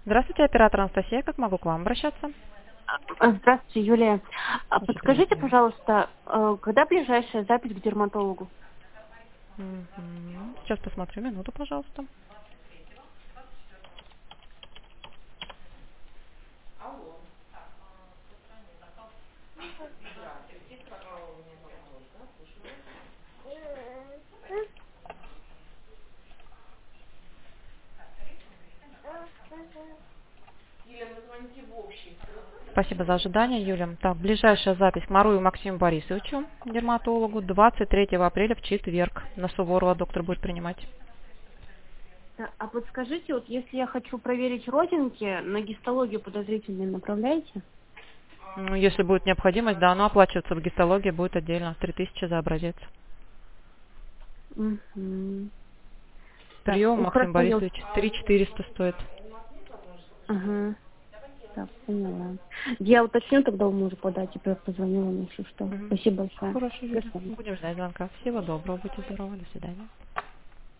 Здравствуйте, оператор Анастасия. Как могу к вам обращаться? Здравствуйте, Юлия. Очень Подскажите, приятно. пожалуйста, когда ближайшая запись к дерматологу? Сейчас посмотрю. Минуту, пожалуйста. Спасибо за ожидание, Юля. Так, ближайшая запись к Марую Максиму Борисовичу, дерматологу, 23 апреля в четверг. На Суворова доктор будет принимать. А подскажите, вот если я хочу проверить родинки, на гистологию подозрительные направляете? Если будет необходимость, да, но оплачиваться в гистологии будет отдельно. 3000 за образец. Мгм. Так, Прием Максим хорошо, я... Борисович 3400 стоит. Ага, так, поняла. Я уточню, тогда у мужа подать, теперь позвоню вам, если что. Мгм. Спасибо большое. Хорошо, До Юля. свидания. Будем ждать звонка. Всего доброго, будьте здоровы, до свидания.